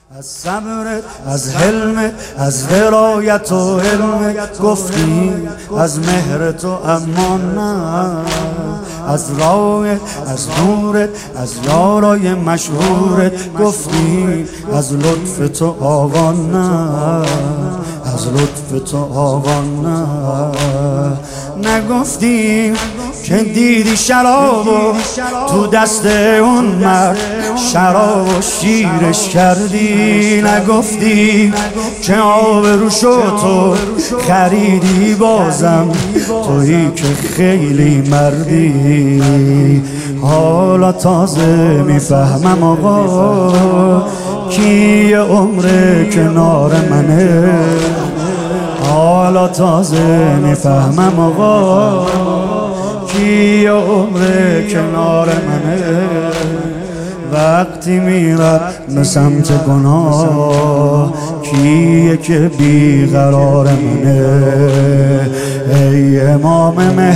از صبرت، از حلمت، از ولایت و علمت گفتی، از مهر تو اما نه، از راهت، از نورت، از یارای مشهورت گفتی، از لطف تو آقا نه، از لطف تو آقا نه. نگفتی که دیدی شرابو تو دست اون مرد، شراب و شیرش کردی. نگفتی که آبرو شد تو خریدی، بازم تویی که خیلی مردی. حالا تازه میفهمم آقا کی عمر کنار منه، حالا تازه میفهمم آقا کی عمر کنار منه. وقتی میرم به سمت گناه کیه که بیقرار منه. ای امام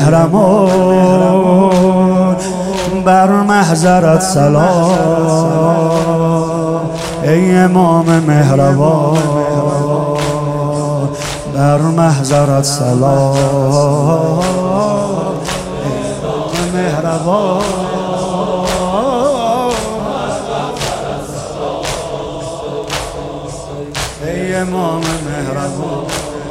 مهرمان بر محضرت سلام، ای امام مهربان بر محضرت سلام، ای مهربان ای امام مهربان.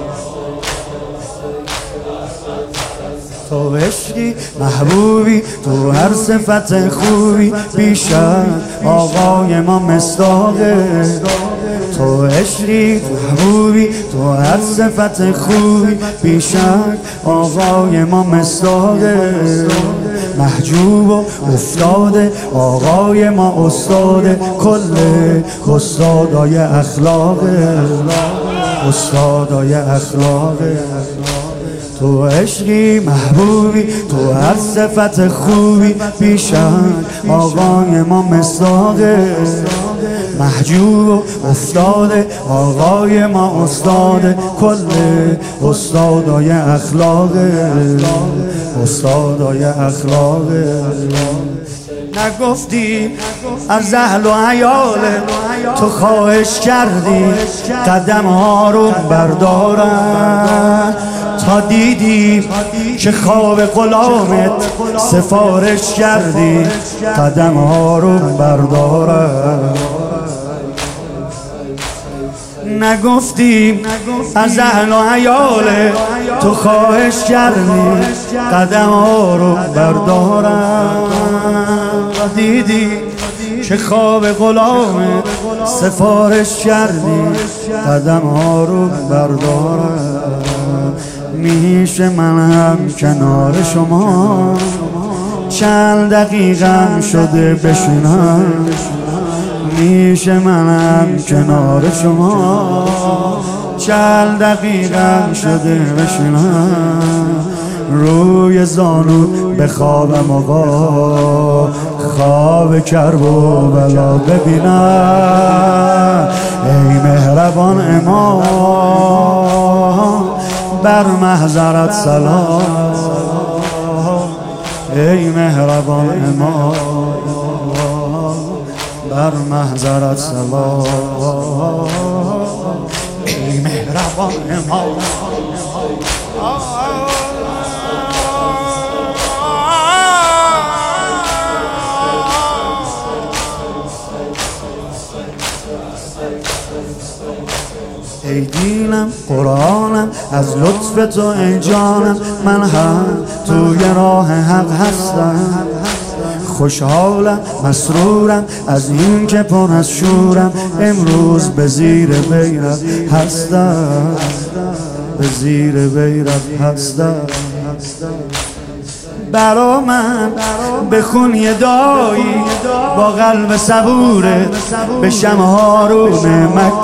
تو عشقی محبوبی، تو هر صفت خوبی بیشک آقای ما مصداقه. تو عشقی محبوبی، تو هر صفت خوبی بیشک آقای ما مصداقه. محجوب و افتاده آقای ما استاده، کل استادای اخلاقه، استادای اخلاقه. تو عشقی محبوبی، تو هر صفت خوبی بیشک آقای ما مصداقه. محجوب و افتاده آقای ما استاده، کل استادای اخلاقه، استادای اخلاقه. نگفتی از اهل و عیال تو خواهش کردی قدم ها رو بردارن، تا دیدی که خواب غلامت سفارش کردی قدم ها رو بردارن. نگفتی از اهل و عیال تو خواهش کردی قدم ها رو بردارن، دیدی که خواب غلامت سفارش کردی قدم ها رو بردارن. میشه من هم کنار شما چند دقیقم شده بشینم، میشه منم کنار شما چند دقیقم شده بشینم. روی زانو بخوابم آقا خواب کرب و بلا ببینم. ای مهربان امام بر محضرت سلام، ای مهربان امام بر محضرت سلام، ای مهربان امام. ای دینم قرآنم از لطف تو ای جانم، من هم توی راه حق هستم. خوشحالم مسرورم از این که پر از شورم، امروز به زیر بیرت هستم، به زیر بیرت هستم. برا من بخون یه دایی با قلب صبوره، بشم هارون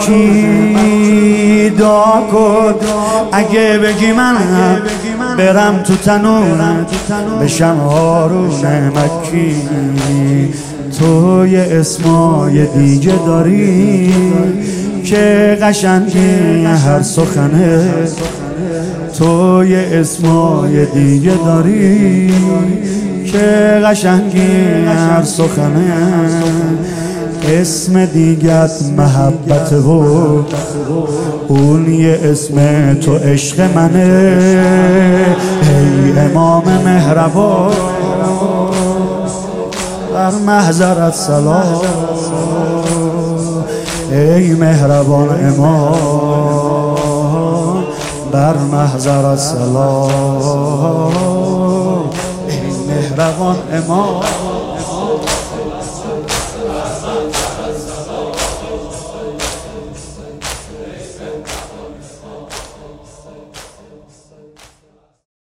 مکی. دعا کن اگه بگی منم برم تو تنورت، بشم هارون مکی. تو یه اسمای دیگه داری که قشنگی هر سخنه، تو یه اسمای دیگه داری که قشنگی هر سخنه. اسم دیگت محبت و اون یه اسم تو عشق منه. ای امام مهربان بر محضرت سلام، ای مهربان امام بر محضرت سلام، ای مهربان امام.